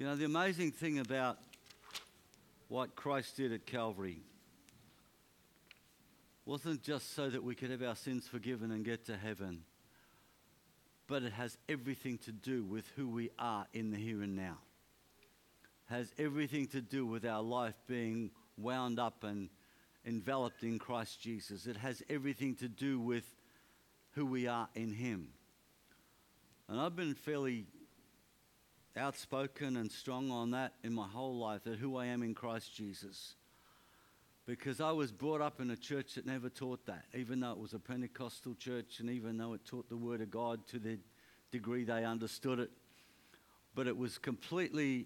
You know, the amazing thing about what Christ did at Calvary wasn't just so that we could have our sins forgiven and get to heaven, but it has everything to do with who we are in the here and now. It has everything to do with our life being wound up and enveloped in Christ Jesus. It has everything to do with who we are in Him. And I've been fairly outspoken and strong on that in my whole life, that who I am in Christ Jesus. Because I was brought up in a church that never taught that, even though it was a Pentecostal church and even though it taught the Word of God to the degree they understood it. But it was completely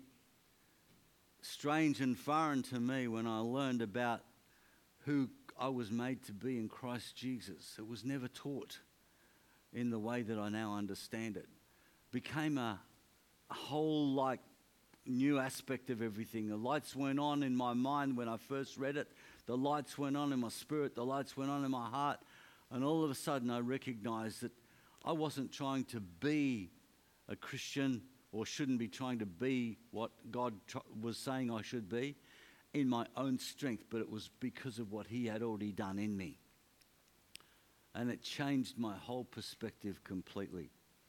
strange and foreign to me when I learned about who I was made to be in Christ Jesus. It was never taught in the way that I now understand it. Became a whole new aspect of everything. The lights went on in my mind when I first read it. The lights went on in my spirit. The lights went on in my heart. And all of a sudden I recognized that I wasn't trying to be a Christian, or shouldn't be trying to be what God was saying I should be in my own strength, but it was because of what He had already done in me. And it changed my whole perspective completely.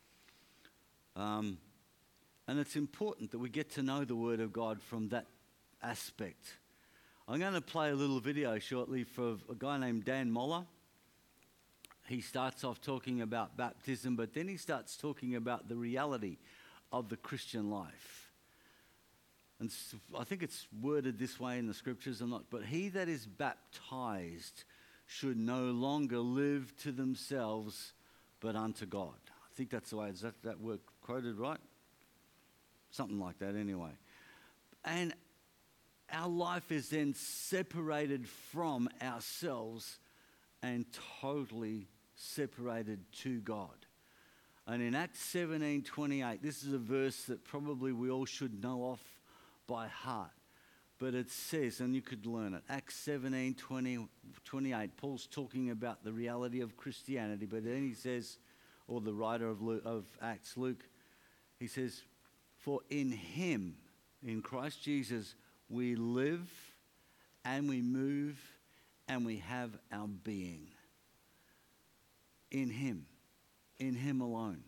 And it's important that we get to know the Word of God from that aspect. I'm going to play a little video shortly for a guy named Dan Moller. He starts off talking about baptism, but then he starts talking about the reality of the Christian life. And I think it's worded this way in the scriptures, but he that is baptized should no longer live to themselves, but unto God. I think that's the way, is that word quoted right? Something like that anyway. And our life is then separated from ourselves and totally separated to God. And in Acts 17:28, this is a verse that probably we all should know off by heart. But it says, and you could learn it, Acts 17:28, Paul's talking about the reality of Christianity, but then he says, or the writer of Acts, Luke, he says, for in Him, in Christ Jesus, we live and we move and we have our being. In Him alone.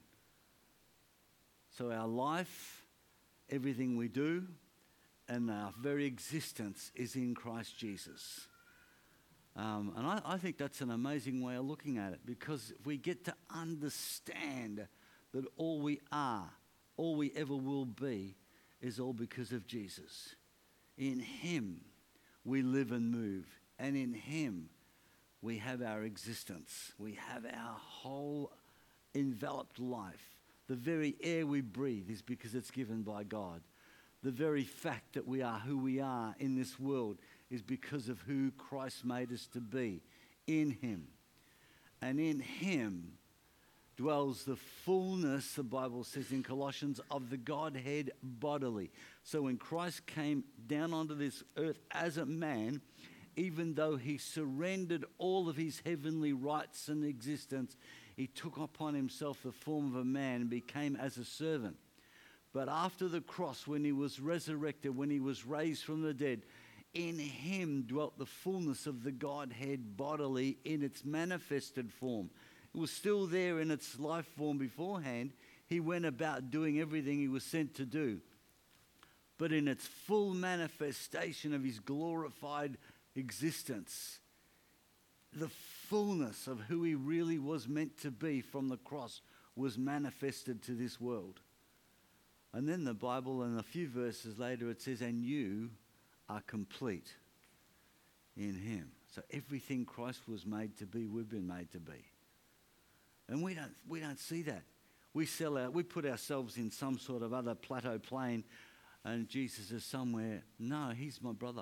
So our life, everything we do, and our very existence is in Christ Jesus. And I think that's an amazing way of looking at it, because if we get to understand that all we are, all we ever will be, is all because of Jesus. In Him we live and move, and in Him we have our existence. We have our whole enveloped life. The very air we breathe is because it's given by God. The very fact that we are who we are in this world is because of who Christ made us to be, in Him. And in Him dwells the fullness, the Bible says in Colossians, of the Godhead bodily. So when Christ came down onto this earth as a man, even though He surrendered all of His heavenly rights and existence, He took upon Himself the form of a man and became as a servant. But after the cross, when He was resurrected, when He was raised from the dead, in Him dwelt the fullness of the Godhead bodily in its manifested form. It was still there in its life form beforehand. He went about doing everything He was sent to do. But in its full manifestation of His glorified existence, the fullness of who He really was meant to be from the cross was manifested to this world. And then the Bible, and a few verses later, it says, and you are complete in Him. So everything Christ was made to be, we've been made to be. And we don't see that. We put ourselves in some sort of other plateau plane, and Jesus is somewhere. No, He's my brother.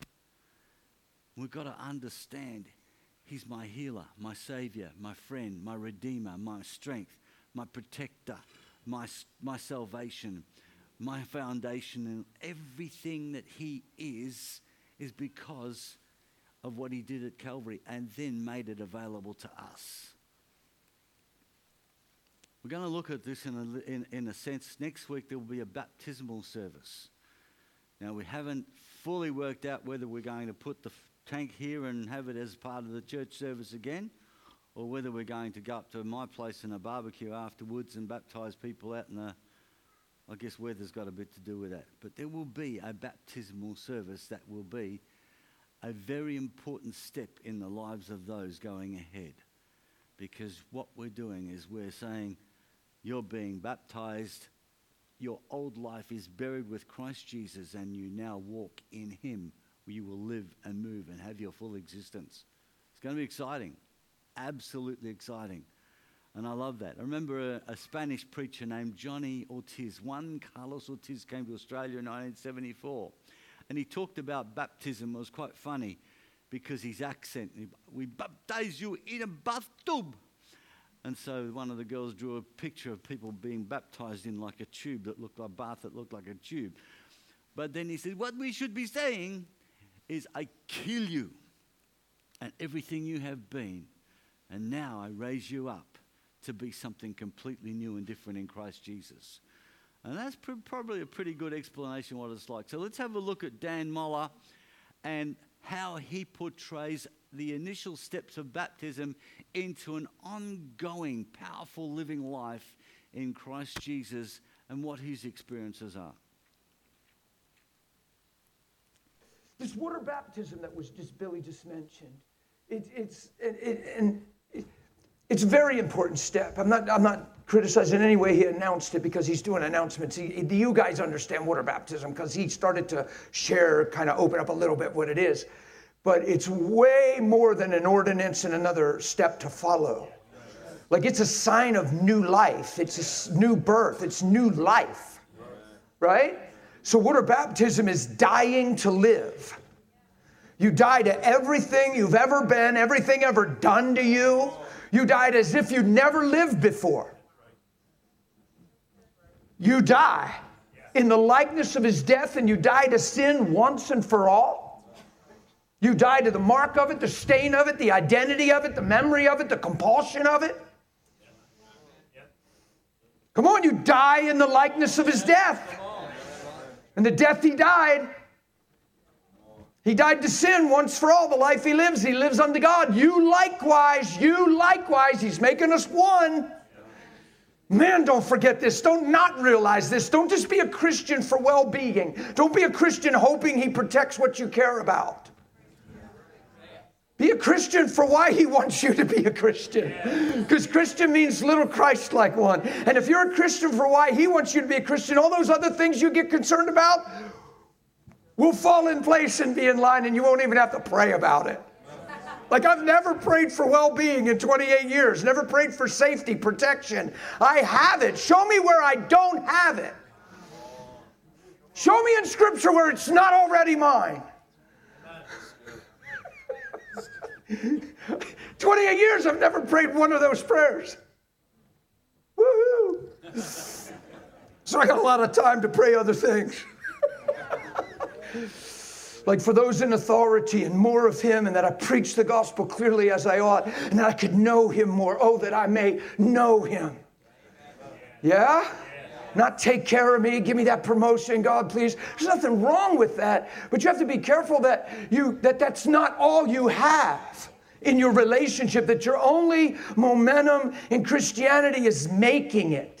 We've got to understand He's my healer, my Savior, my friend, my Redeemer, my strength, my protector, my salvation, my foundation, and everything that He is because of what He did at Calvary and then made it available to us. We're going to look at this in a sense. Next week there will be a baptismal service. Now we haven't fully worked out whether we're going to put the tank here and have it as part of the church service again, or whether we're going to go up to my place in a barbecue afterwards and baptise people out in the... I guess weather's got a bit to do with that. But there will be a baptismal service that will be a very important step in the lives of those going ahead. Because what we're doing is we're saying, you're being baptized, your old life is buried with Christ Jesus, and you now walk in him, where you will live and move and have your full existence. It's going to be exciting, absolutely exciting. And I love that. I remember a Spanish preacher named Johnny Ortiz. Juan Carlos Ortiz came to Australia in 1974. And he talked about baptism. It was quite funny because his accent, we baptize you in a bathtub. And so one of the girls drew a picture of people being baptized in like a tube that looked like a bath that looked like a tube. But then he said, what we should be saying is, I kill you and everything you have been, and now I raise you up to be something completely new and different in Christ Jesus. And that's probably a pretty good explanation of what it's like. So let's have a look at Dan Moller and how he portrays the initial steps of baptism into an ongoing, powerful living life in Christ Jesus and what his experiences are. This water baptism that was Billy just mentioned, it's a very important step. I'm not criticizing any way he announced it because he's doing announcements. You guys understand water baptism because he started to share, kind of open up a little bit what it is. But it's way more than an ordinance and another step to follow. Like it's a sign of new life. It's a new birth. It's new life. Right? So water baptism is dying to live. You die to everything you've ever been, everything ever done to you. You died as if you'd never lived before. You die in the likeness of his death, and you die to sin once and for all. You die to the mark of it, the stain of it, the identity of it, the memory of it, the compulsion of it. Come on, you die in the likeness of his death. And the death he died to sin once for all. The life he lives unto God. You likewise, he's making us one. Man, don't forget this. Don't not realize this. Don't just be a Christian for well-being. Don't be a Christian hoping he protects what you care about. Be a Christian for why he wants you to be a Christian. Because Christian means little Christ-like one. And if you're a Christian for why he wants you to be a Christian, all those other things you get concerned about will fall in place and be in line, and you won't even have to pray about it. Like I've never prayed for well-being in 28 years. Never prayed for safety, protection. I have it. Show me where I don't have it. Show me in Scripture where it's not already mine. 28 years, I've never prayed one of those prayers. Woohoo! So I got a lot of time to pray other things. Like for those in authority and more of him, and that I preach the gospel clearly as I ought, and that I could know him more. Oh, that I may know him. Yeah? Not take care of me, give me that promotion, God, please. There's nothing wrong with that, but you have to be careful that that's not all you have in your relationship, that your only momentum in Christianity is making it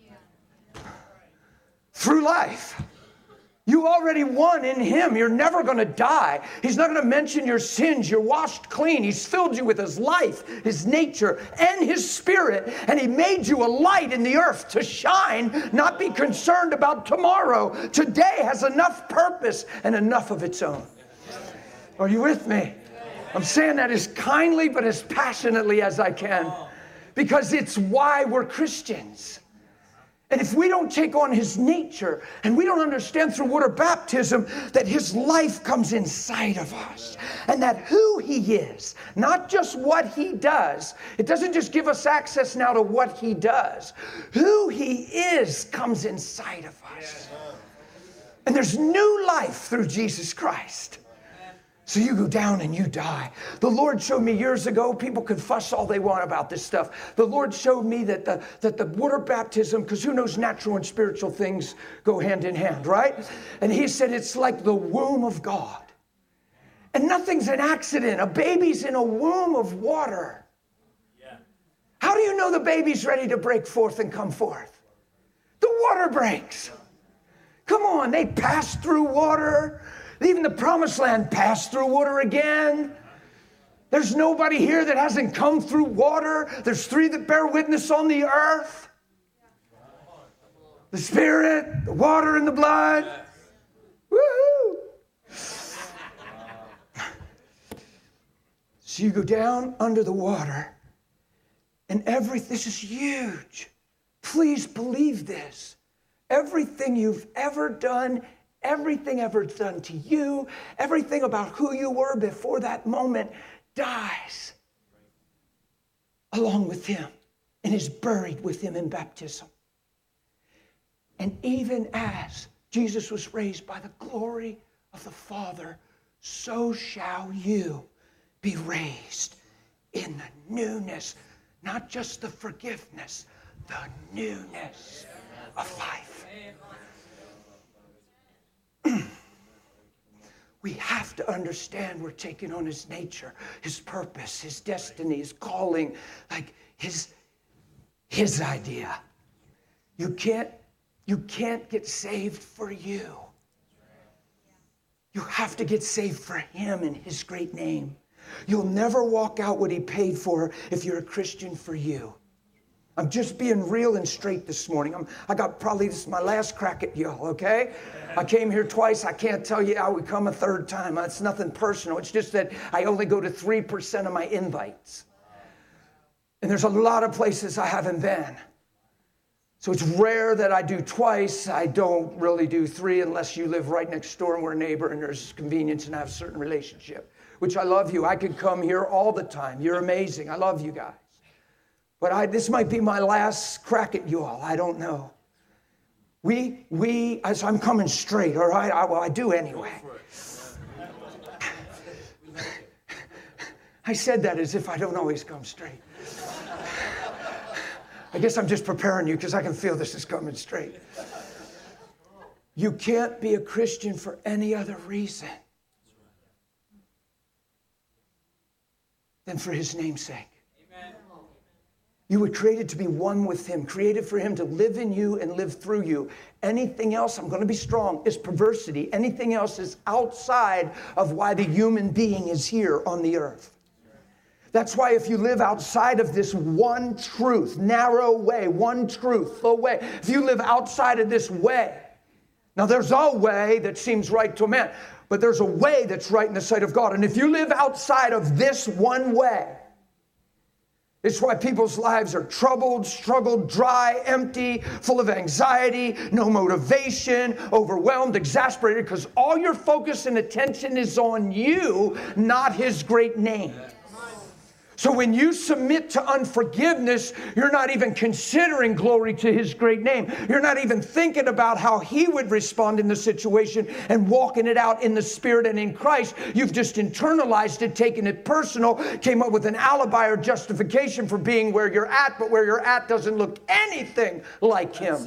through life. You already won in him. You're never going to die. He's not going to mention your sins. You're washed clean. He's filled you with his life, his nature, and his spirit. And he made you a light in the earth to shine, not be concerned about tomorrow. Today has enough purpose and enough of its own. Are you with me? I'm saying that as kindly but as passionately as I can, because it's why we're Christians. And if we don't take on his nature, and we don't understand through water baptism that his life comes inside of us, and that who he is, not just what he does, it doesn't just give us access now to what he does. Who he is comes inside of us. And there's new life through Jesus Christ. So you go down and you die. The Lord showed me years ago, people could fuss all they want about this stuff. The Lord showed me that the water baptism, because who knows natural and spiritual things go hand in hand, right? And he said it's like the womb of God. And nothing's an accident. A baby's in a womb of water. Yeah. How do you know the baby's ready to break forth and come forth? The water breaks. Come on, they passed through water. Even the promised land passed through water again. There's nobody here that hasn't come through water. There's 3 that bear witness on the earth. The Spirit, the water, and the blood. Woohoo! So you go down under the water, and this is huge. Please believe this. Everything you've ever done, everything ever done to you, everything about who you were before that moment dies along with him and is buried with him in baptism. And even as Jesus was raised by the glory of the Father, so shall you be raised in the newness, not just the forgiveness, the newness of life. We have to understand we're taking on his nature, his purpose, his destiny, his calling, like his idea. You can't get saved for you. You have to get saved for him in his great name. You'll never walk out what he paid for if you're a Christian for you. I'm just being real and straight this morning. This is my last crack at y'all, okay? I came here twice. I can't tell you I would come a third time. It's nothing personal. It's just that I only go to 3% of my invites. And there's a lot of places I haven't been. So it's rare that I do twice. I don't really do 3 unless you live right next door and we're a neighbor and there's convenience and I have a certain relationship, which I love you. I could come here all the time. You're amazing. I love you guys. But this might be my last crack at you all. I don't know. So I'm coming straight, all right? I do anyway. I said that as if I don't always come straight. I guess I'm just preparing you because I can feel this is coming straight. You can't be a Christian for any other reason than for his name's sake. You were created to be one with him, created for him to live in you and live through you. Anything else, I'm going to be strong, is perversity. Anything else is outside of why the human being is here on the earth. That's why if you live outside of this one truth, narrow way, one truth, the way, if you live outside of this way, now there's a way that seems right to a man, but there's a way that's right in the sight of God. And if you live outside of this one way, it's why people's lives are troubled, struggled, dry, empty, full of anxiety, no motivation, overwhelmed, exasperated, because all your focus and attention is on you, not his great name. So when you submit to unforgiveness, you're not even considering glory to his great name. You're not even thinking about how he would respond in the situation and walking it out in the Spirit and in Christ. You've just internalized it, taken it personal, came up with an alibi or justification for being where you're at, but where you're at doesn't look anything like him.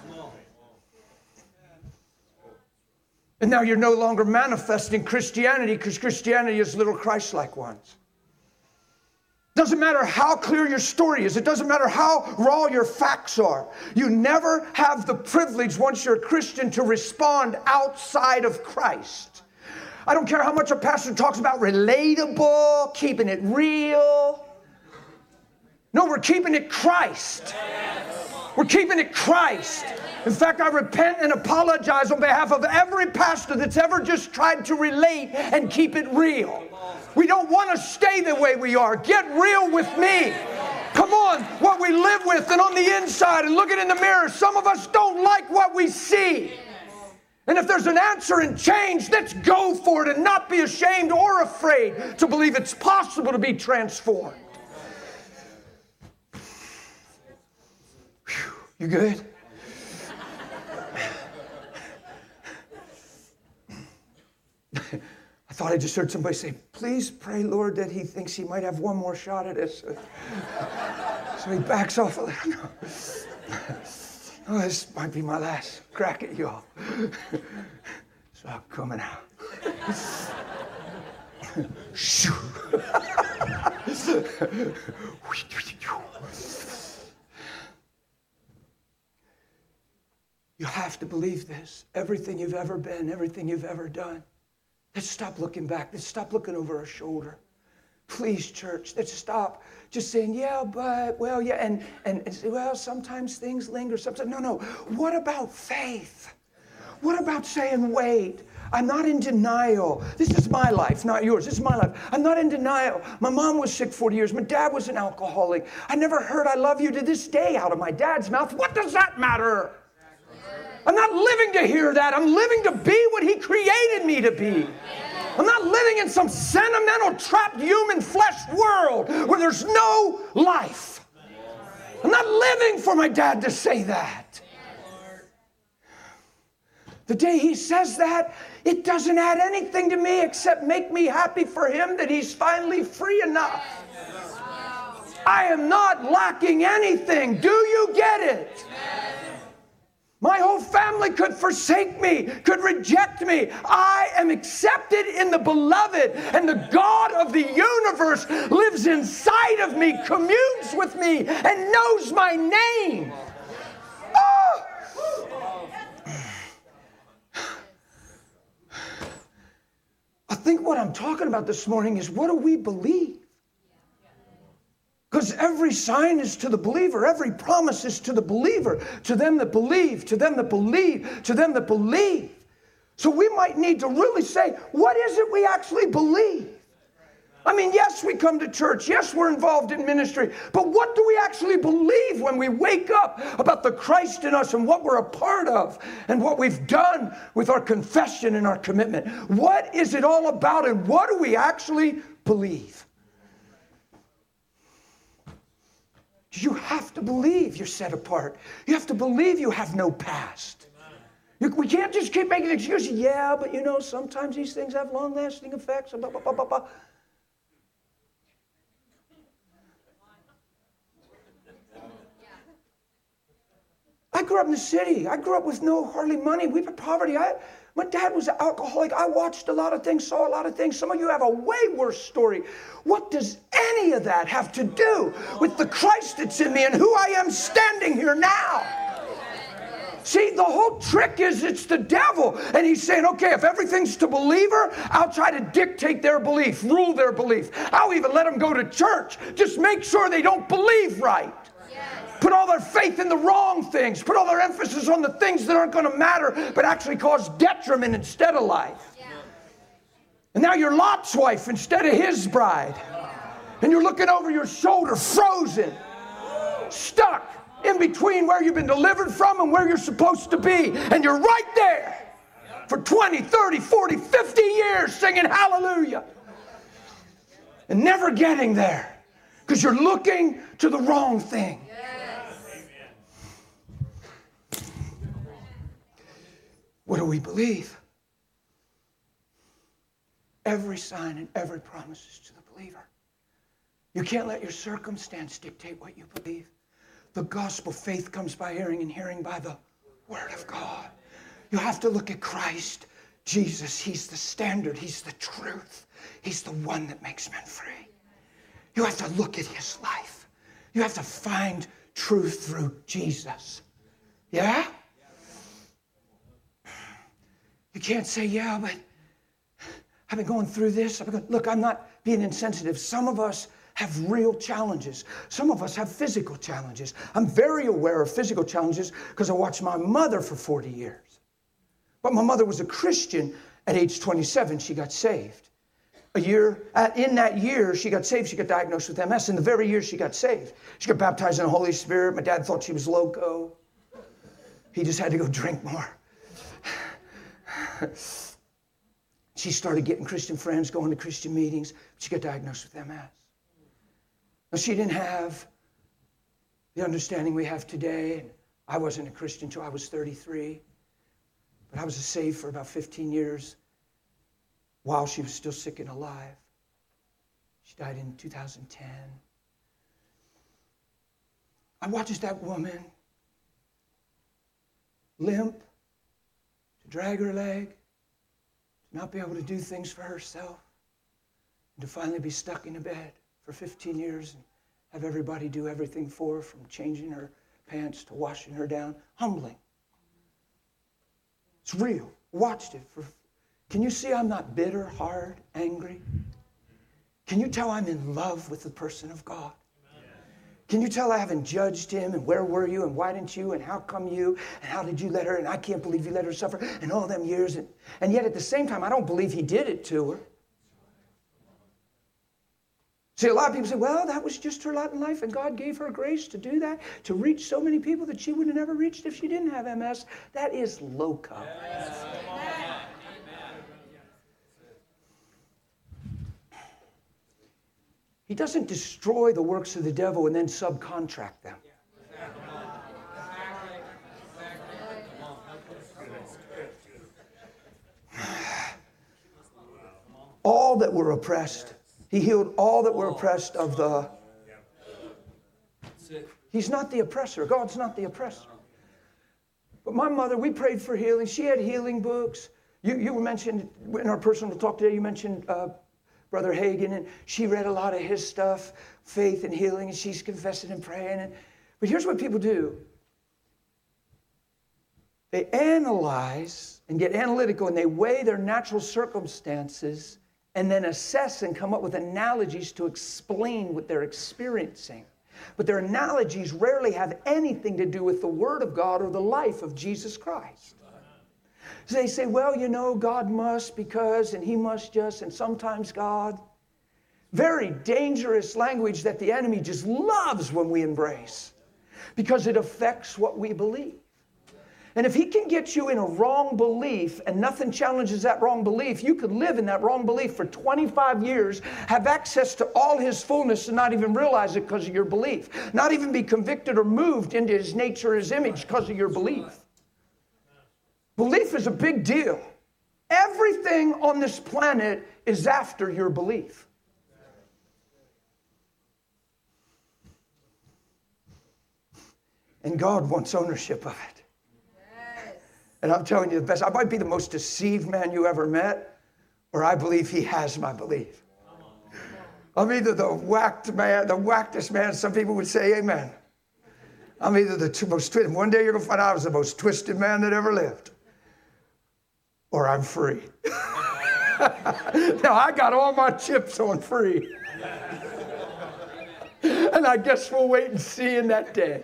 And now you're no longer manifesting Christianity because Christianity is little Christ-like ones. Doesn't matter how clear your story is. It doesn't matter how raw your facts are. You never have the privilege, once you're a Christian, to respond outside of Christ. I don't care how much a pastor talks about relatable, keeping it real. No, we're keeping it Christ. We're keeping it Christ. In fact, I repent and apologize on behalf of every pastor that's ever just tried to relate and keep it real. We don't want to stay the way we are. Get real with me. Come on, what we live with and on the inside, and look it in the mirror. Some of us don't like what we see. And if there's an answer and change, let's go for it and not be ashamed or afraid to believe it's possible to be transformed. Whew, you good? I thought I just heard somebody say, please pray, Lord, that he thinks he might have one more shot at this. So he backs off a little. No. Oh, this might be my last crack at y'all. So I'm coming out. Shoo. You have to believe this. Everything you've ever been, everything you've ever done. Let's stop looking back. Let's stop looking over our shoulder. Please, church, let's stop just saying, yeah, but, well, yeah, and say, well, sometimes things linger. Sometimes, no. What about faith? What about saying, wait, I'm not in denial. This is my life, not yours. This is my life. I'm not in denial. My mom was sick 40 years. My dad was an alcoholic. I never heard I love you to this day out of my dad's mouth. What does that matter? I'm not living to hear that. I'm living to be what he created me to be. I'm not living in some sentimental, trapped human flesh world where there's no life. I'm not living for my dad to say that. The day he says that, it doesn't add anything to me except make me happy for him that he's finally free enough. I am not lacking anything. Do you get it? My whole family could forsake me, could reject me. I am accepted in the beloved, and the God of the universe lives inside of me, communes with me, and knows my name. Oh! I think what I'm talking about this morning is, what do we believe? Because every sign is to the believer. Every promise is to the believer. To them that believe, to them that believe, to them that believe. So we might need to really say, what is it we actually believe? I mean, yes, we come to church. Yes, we're involved in ministry. But what do we actually believe when we wake up about the Christ in us and what we're a part of and what we've done with our confession and our commitment? What is it all about, and what do we actually believe? You have to believe you're set apart. You have to believe you have no past. We can't just keep making excuses. Yeah, but you know, sometimes these things have long-lasting effects. Blah, blah, blah, blah, blah. I grew up in the city. I grew up with hardly money. We had poverty. My dad was an alcoholic. I watched a lot of things, saw a lot of things. Some of you have a way worse story. What does any of that have to do with the Christ that's in me and who I am standing here now? See, the whole trick is it's the devil. And he's saying, okay, if everything's to believer, I'll try to dictate their belief, rule their belief. I'll even let them go to church. Just make sure they don't believe right. Put all their faith in the wrong things. Put all their emphasis on the things that aren't going to matter, but actually cause detriment instead of life. Yeah. And now you're Lot's wife instead of his bride. And you're looking over your shoulder, frozen, stuck in between where you've been delivered from and where you're supposed to be. And you're right there for 20, 30, 40, 50 years singing hallelujah. And never getting there because you're looking to the wrong thing. What do we believe? Every sign and every promise is to the believer. You can't let your circumstance dictate what you believe. The gospel, faith comes by hearing, and hearing by the word of God. You have to look at Christ, Jesus. He's the standard. He's the truth. He's the one that makes men free. You have to look at his life. You have to find truth through Jesus. Yeah? You can't say, yeah, but I've been going through this. Look, I'm not being insensitive. Some of us have real challenges. Some of us have physical challenges. I'm very aware of physical challenges because I watched my mother for 40 years. But my mother was a Christian at age 27. She got saved. In that year, she got saved. She got diagnosed with MS. In the very year she got saved, she got baptized in the Holy Spirit. My dad thought she was loco. He just had to go drink more. She started getting Christian friends, going to Christian meetings. She got diagnosed with MS. Now, she didn't have the understanding we have today. I wasn't a Christian until I was 33. But I was saved for about 15 years. while she was still sick and alive. She died in 2010. I watched that woman limp, to drag her leg, to not be able to do things for herself, and to finally be stuck in a bed for 15 years and have everybody do everything for her, from changing her pants to washing her down. Humbling. It's real. Watched it. Can you see I'm not bitter, hard, angry? Can you tell I'm in love with the person of God? Can you tell I haven't judged him, and where were you, and why didn't you, and how come you, and how did you let her, and I can't believe you let her suffer, and all them years, and yet at the same time, I don't believe he did it to her. See, a lot of people say, well, that was just her lot in life, and God gave her grace to do that, to reach so many people that she would have never reached if she didn't have MS. That is loco. Yes. He doesn't destroy the works of the devil and then subcontract them. All that were oppressed. He healed all that were oppressed of the... He's not the oppressor. God's not the oppressor. But my mother, we prayed for healing. She had healing books. You were mentioned in our personal talk today, you mentioned Brother Hagin, and she read a lot of his stuff, faith and healing, and she's confessing and praying. But here's what people do. They analyze and get analytical, and they weigh their natural circumstances and then assess and come up with analogies to explain what they're experiencing. But their analogies rarely have anything to do with the Word of God or the life of Jesus Christ. So they say, well, you know, God must because, and he must just, and sometimes God. Very dangerous language that the enemy just loves when we embrace, because it affects what we believe. And if he can get you in a wrong belief and nothing challenges that wrong belief, you could live in that wrong belief for 25 years, have access to all his fullness and not even realize it because of your belief. Not even be convicted or moved into his nature, his image because of your belief. Belief is a big deal. Everything on this planet is after your belief. And God wants ownership of it. And I'm telling you the best. I might be the most deceived man you ever met, or I believe he has my belief. I'm either the whacked man, the wackedest man. Some people would say amen. I'm either the most twisted. One day you're going to find out I was the most twisted man that ever lived. Or I'm free. Now I got all my chips on free. And I guess we'll wait and see in that day.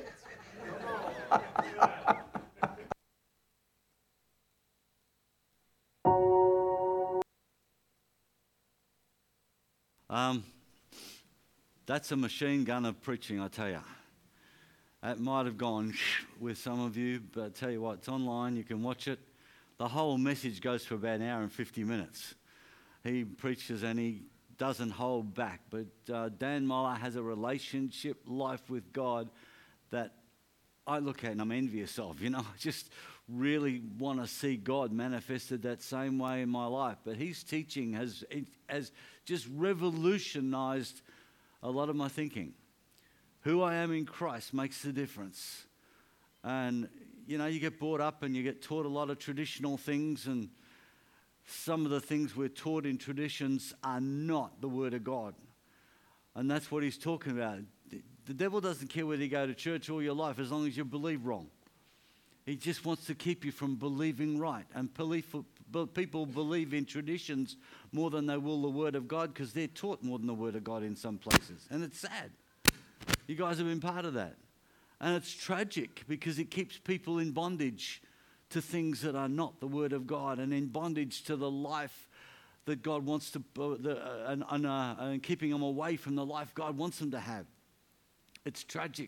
That's a machine gun of preaching, I tell you. It might have gone with some of you, but I tell you what, it's online, you can watch it. The whole message goes for about an hour and 50 minutes. He preaches and he doesn't hold back. But Dan Moller has a relationship life with God that I look at and I'm envious of. You know, I just really want to see God manifested that same way in my life. But his teaching has just revolutionized a lot of my thinking. Who I am in Christ makes the difference. And, you know, you get brought up and you get taught a lot of traditional things, and some of the things we're taught in traditions are not the Word of God. And that's what he's talking about. The devil doesn't care whether you go to church all your life as long as you believe wrong. He just wants to keep you from believing right. And people believe in traditions more than they will the Word of God, because they're taught more than the Word of God in some places. And it's sad. You guys have been part of that. And it's tragic because it keeps people in bondage to things that are not the Word of God, and in bondage to the life that God wants to, and keeping them away from the life God wants them to have. It's tragic.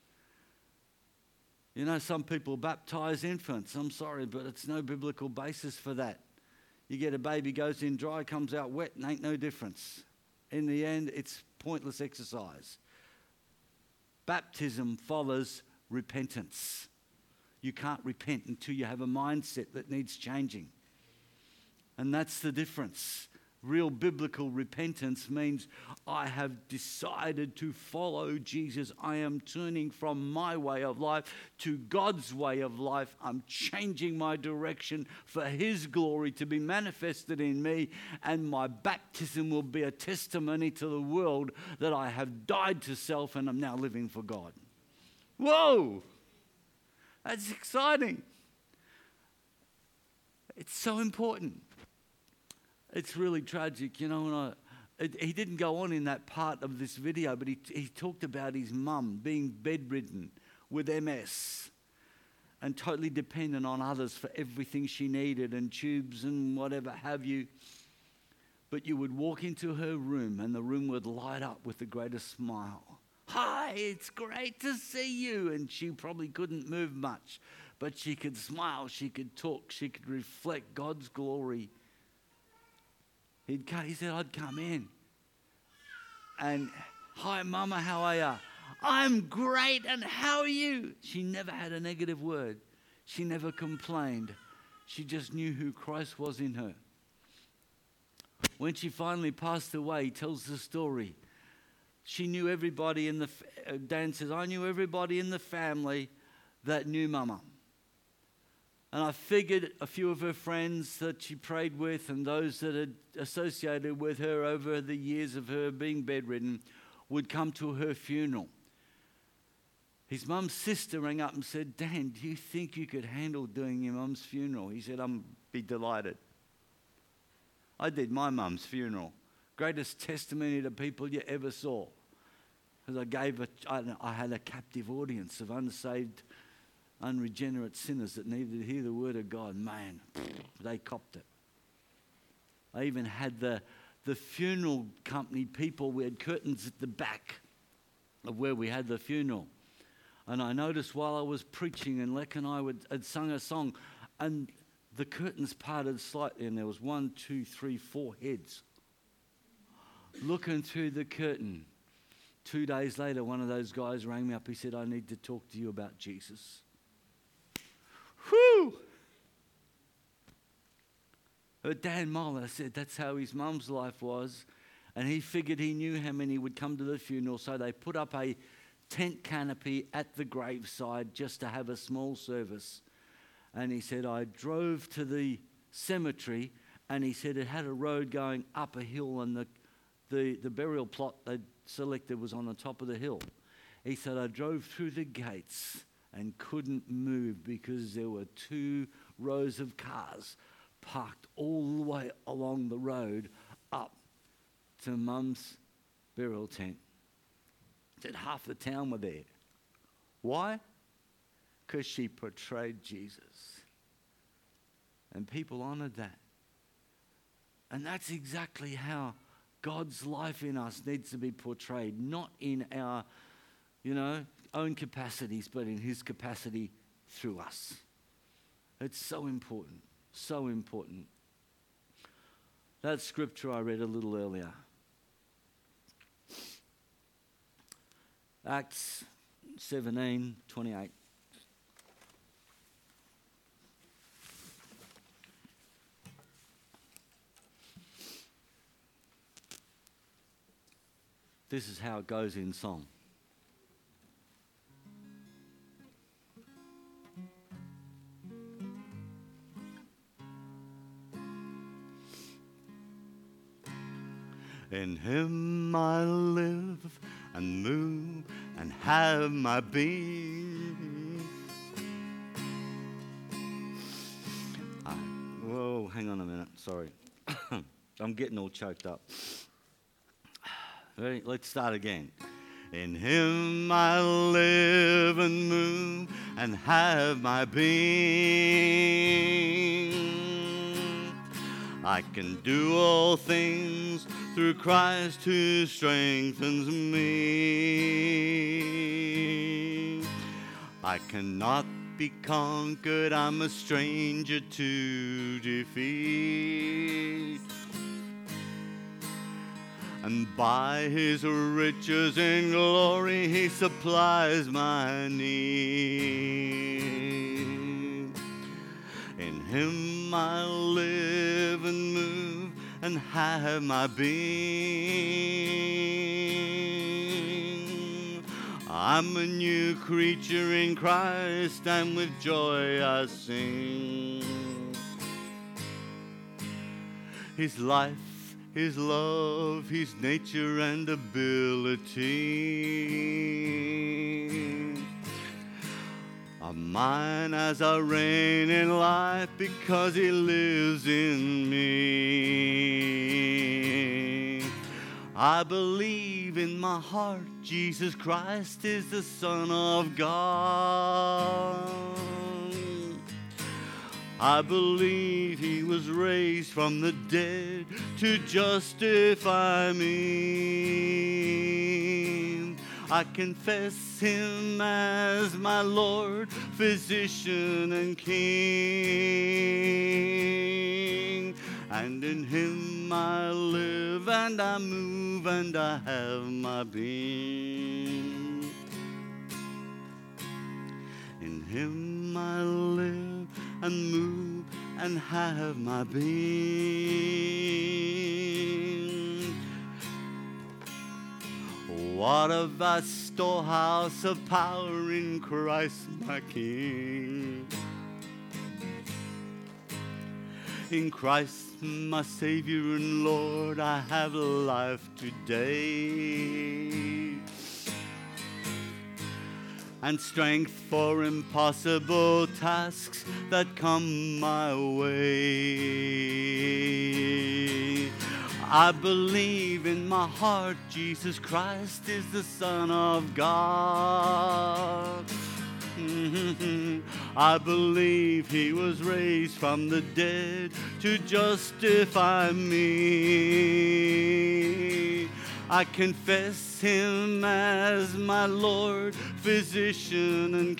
You know, some people baptize infants. I'm sorry, but it's no biblical basis for that. You get a baby, goes in dry, comes out wet, and ain't no difference. In the end, it's pointless exercise. Baptism follows repentance. You can't repent until you have a mindset that needs changing. And that's the difference. Real biblical repentance means I have decided to follow Jesus. I am turning from my way of life to God's way of life. I'm changing my direction for His glory to be manifested in me, and my baptism will be a testimony to the world that I have died to self and I'm now living for God. Whoa! That's exciting. It's so important. It's really tragic, you know. He didn't go on in that part of this video, but he talked about his mum being bedridden with MS and totally dependent on others for everything she needed and tubes and whatever have you. But you would walk into her room and the room would light up with the greatest smile. Hi, it's great to see you. And she probably couldn't move much, but she could smile, she could talk, she could reflect God's glory. He said, I'd come in and, hi, Mama, how are you? I'm great, and how are you? She never had a negative word. She never complained. She just knew who Christ was in her. When she finally passed away, he tells the story. She knew everybody in the, Dan says, I knew everybody in the family that knew Mama. And I figured a few of her friends that she prayed with and those that had associated with her over the years of her being bedridden would come to her funeral. His mum's sister rang up and said, Dan, do you think you could handle doing your mum's funeral? He said, I'd be delighted. I did my mum's funeral. Greatest testimony to people you ever saw. Because I had a captive audience of unsaved, unregenerate sinners that needed to hear the word of God. Man, they copped it. I even had the funeral company people. We had curtains at the back of where we had the funeral. And I noticed while I was preaching, and Lek and I had sung a song, and the curtains parted slightly, and there was 1, 2, 3, 4 heads looking through the curtain. 2 days later, one of those guys rang me up. He said, I need to talk to you about Jesus. Whew! But Dan Moller said that's how his mum's life was. And he figured he knew how many would come to the funeral. So they put up a tent canopy at the graveside just to have a small service. And he said, I drove to the cemetery, and he said it had a road going up a hill, and the burial plot they'd selected was on the top of the hill. He said, I drove through the gates and couldn't move because there were 2 rows of cars parked all the way along the road up to Mum's burial tent. He said half the town were there. Why? Because she portrayed Jesus. And people honored that. And that's exactly how God's life in us needs to be portrayed, not in our, own capacities, but in His capacity through us. It's so important, so important. That scripture I read a little earlier. Acts 17:28. This is how it goes in song. In Him I live and move and have my being. Whoa, hang on a minute, sorry. I'm getting all choked up. Ready? Let's start again. In Him I live and move and have my being. I can do all things through Christ who strengthens me. I cannot be conquered, I'm a stranger to defeat. And by His riches in glory, He supplies my need. In Him I live and move and have my being. I'm a new creature in Christ, and with joy I sing. His life, His love, His nature and ability are mine as I reign in life, because He lives in me. I believe in my heart Jesus Christ is the Son of God. I believe He was raised from the dead to justify me. I confess Him as my Lord, physician and King. And in Him I live and I move and I have my being. In Him I live and move and have my being. What a vast storehouse of power in Christ my King. In Christ my Savior and Lord, I have life today, and strength for impossible tasks that come my way. I believe in my heart Jesus Christ is the Son of God. I believe He was raised from the dead to justify me. I confess Him as my Lord, physician and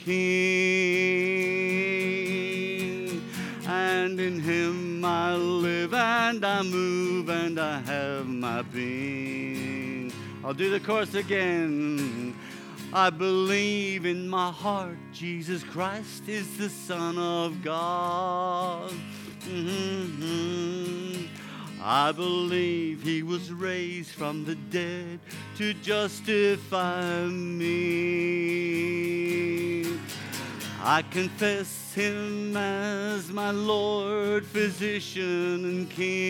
King. And in Him I live and I move and I have my being. I'll do the chorus again. I believe in my heart Jesus Christ is the Son of God. I believe He was raised from the dead to justify me. I confess Him as my Lord, physician and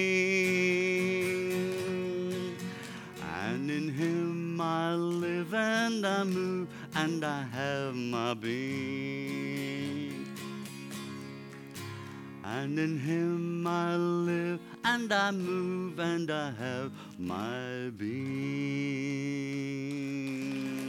King. And in Him I live and I move and I have my being. And in Him I live and I move and I have my being.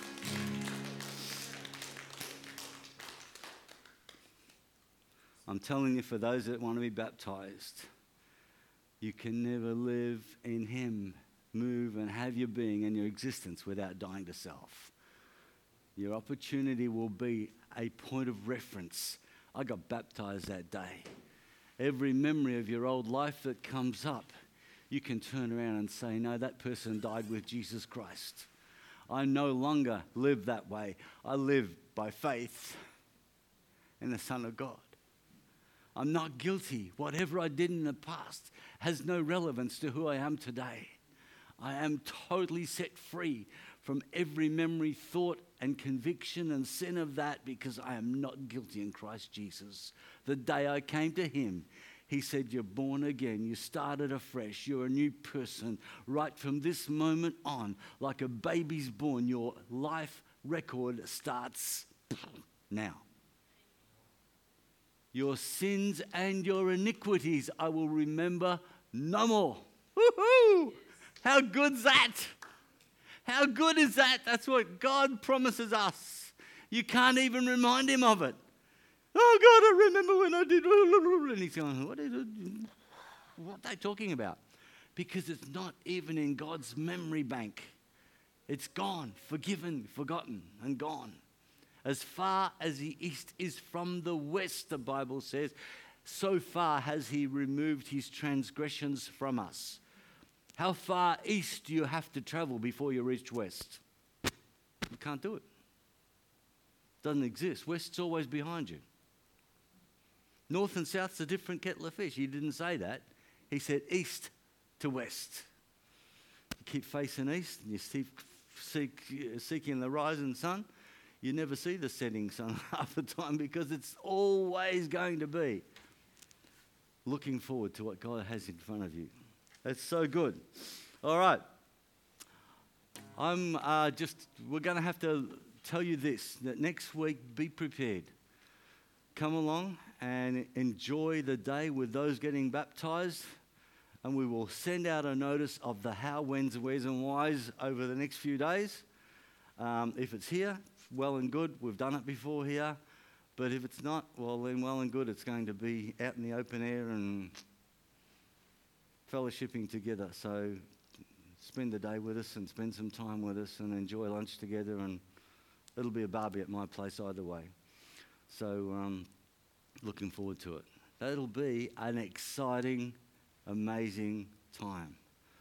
I'm telling you, for those that want to be baptized, you can never live in Him, move and have your being and your existence without dying to self. Your opportunity will be a point of reference. I got baptized that day. Every memory of your old life that comes up, you can turn around and say, no, that person died with Jesus Christ. I no longer live that way. I live by faith in the Son of God. I'm not guilty. Whatever I did in the past has no relevance to who I am today. I am totally set free from every memory, thought, and conviction and sin of that, because I am not guilty in Christ Jesus. The day I came to Him, He said, you're born again. You started afresh. You're a new person. Right from this moment on, like a baby's born, your life record starts now. Your sins and your iniquities I will remember no more. Woohoo! How good's that? How good is that? That's what God promises us. You can't even remind Him of it. Oh, God, I remember when I did. And He's going, what are they talking about? Because it's not even in God's memory bank. It's gone, forgiven, forgotten, and gone. As far as the east is from the west, the Bible says, so far has He removed His transgressions from us. How far east do you have to travel before you reach west? You can't do it. It doesn't exist. West's always behind you. North and south's a different kettle of fish. He didn't say that. He said east to west. You keep facing east and you seeking the rising sun, you never see the setting sun half the time because it's always going to be looking forward to what God has in front of you. That's so good. All right. We're going to have to tell you this, that next week, be prepared. Come along and enjoy the day with those getting baptized, and we will send out a notice of the how, whens, wheres, and whys over the next few days. If it's here, well and good. We've done it before here. But if it's not, well then well and good. It's going to be out in the open air and fellowshipping together. So spend the day with us and spend some time with us and enjoy lunch together, and it'll be a barbie at my place either way. So looking forward to it. That'll be an exciting, amazing time.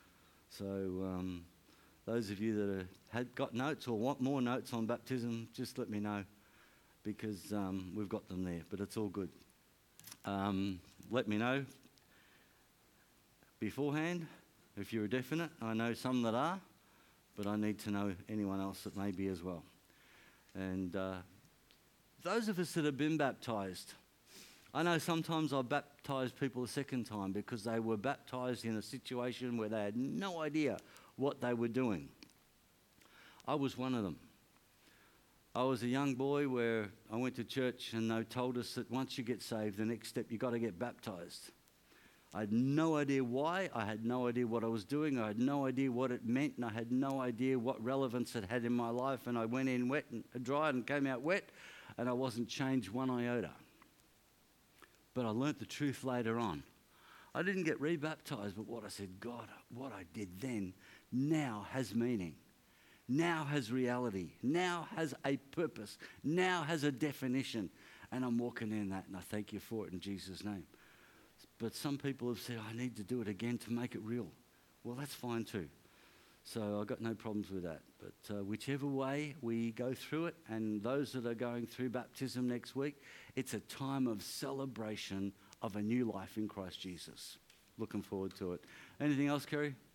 So those of you that have got notes or want more notes on baptism, just let me know, because we've got them there, but it's all good. Let me know beforehand if you're definite. I know some that are, but I need to know anyone else that may be as well. And those of us that have been baptized, I know sometimes I baptize people a second time because they were baptized in a situation where they had no idea what they were doing. I was one of them. I was a young boy where I went to church and they told us that once you get saved, the next step, you've got to get baptized. I had no idea why. I had no idea what I was doing. I had no idea what it meant, and I had no idea what relevance it had in my life. And I went in wet and dry and came out wet, and I wasn't changed one iota. But I learnt the truth later on. I didn't get rebaptized, but what I said, God, what I did then now has meaning, now has reality, now has a purpose, now has a definition, and I'm walking in that, and I thank you for it in Jesus' name. But some people have said, I need to do it again to make it real. Well, that's fine too. So I've got no problems with that. But whichever way we go through it, and those that are going through baptism next week, it's a time of celebration of a new life in Christ Jesus. Looking forward to it. Anything else, Kerry?